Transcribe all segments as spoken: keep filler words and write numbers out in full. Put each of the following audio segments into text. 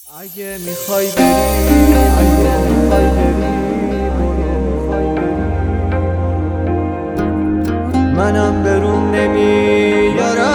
اگه میخوای بری اگه میخوای بری منم بروم نمیارم.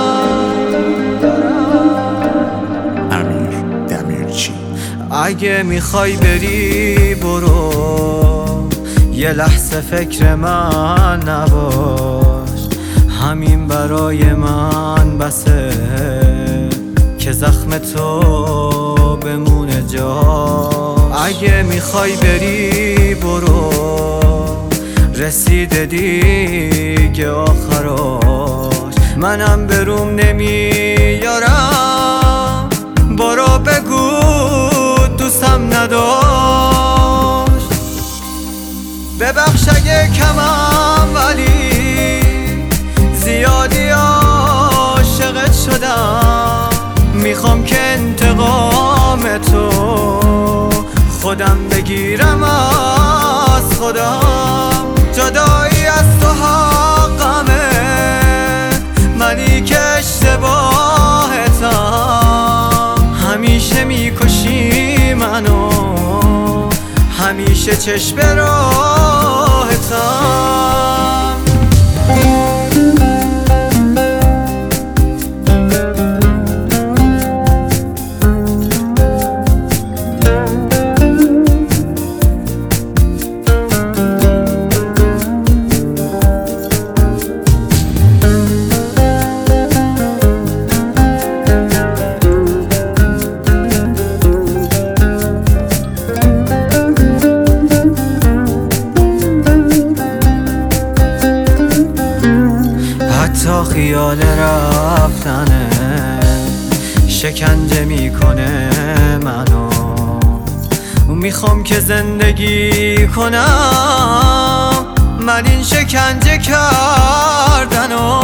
امیر دمیرچی. اگه میخوای بری برو، یه لحظه فکر من نباش، همین برای من بسه که زخم تو بمونه جا. اگه میخوای بری برو، رسیده دیگه آخراش، منم بروم نمیارم. برو بگو دوستم نداشت، ببخش اگه کمم ولی زیادی عاشقت شدم. میخوام که انتقام تو خودم بگیرم از خودم. جدایی از تو حقمه، منی که اشتباهتم. همیشه میکشی منو، همیشه چشم به راهتم. تا خیال رفتنه شکنجه میکنه منو. میخوام که زندگی کنم من این شکنجه کردنو.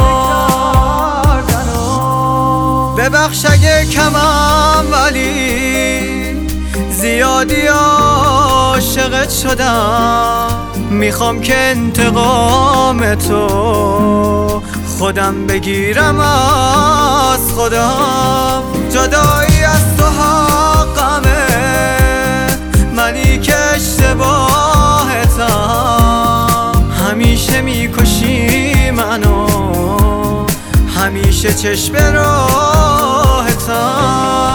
ببخش اگه کمم ولی زیادی عاشقت شدم. میخوام که انتقام تو خودم بگیرم از خودم. جدایی از تو حقمه، منی که اشتباهتم. همیشه میکشی منو، همیشه چشم به راهتم.